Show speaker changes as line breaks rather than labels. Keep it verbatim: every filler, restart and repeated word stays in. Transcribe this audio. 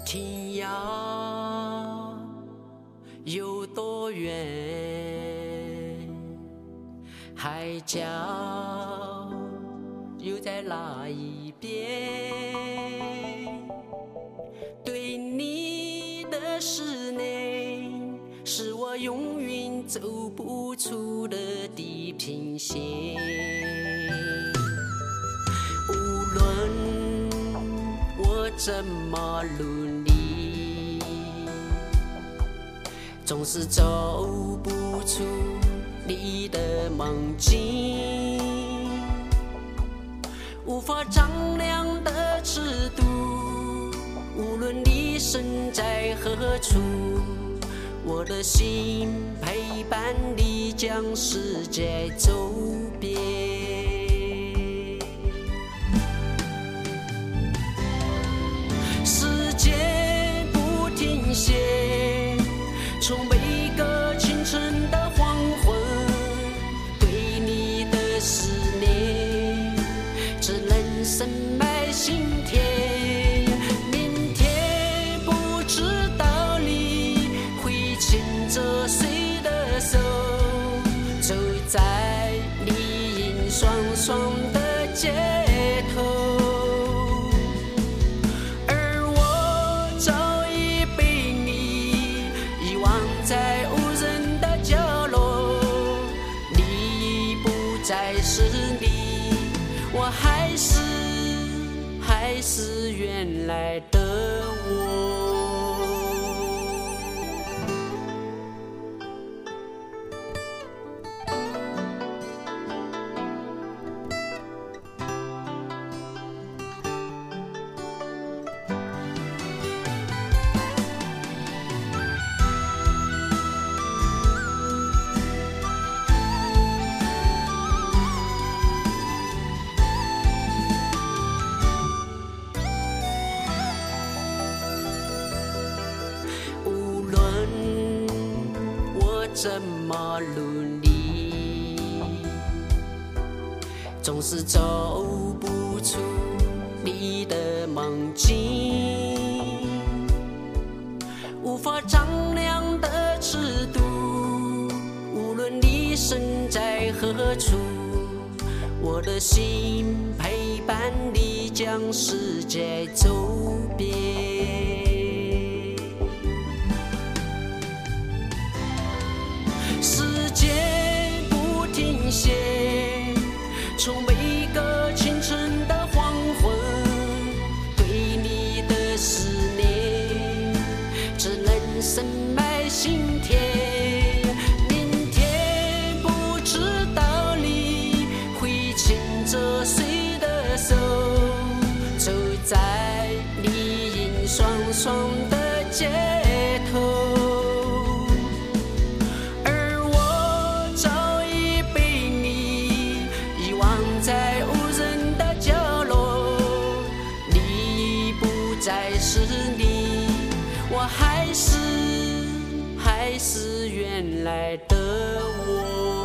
天涯有多远，海角又在哪一边？对你的思念，是我永远走不出的地平线。无论我怎么努力，总是走不出你的梦境，无法丈量的尺度。无论你身在何处，我的心陪伴你将世界走遍。时间不停歇，从每一个清晨的黄昏，对你的思念只能深埋心田。明天不知道你会牵着谁的手，走在你银双双的街头，而我早已被你遗忘在无人的角落。你已不再是你，我还是还是原来的我。怎么努力，总是走不出你的梦境，无法丈量的尺度。无论你身在何处，我的心陪伴你将世界走遍。时间不停歇，从每一个清晨的黄昏，对你的思念只能深埋心田。明天不知道你会牵着谁的手，走在你银双双的街头。在无人的角落，你已不再是你，我还是还是原来的我。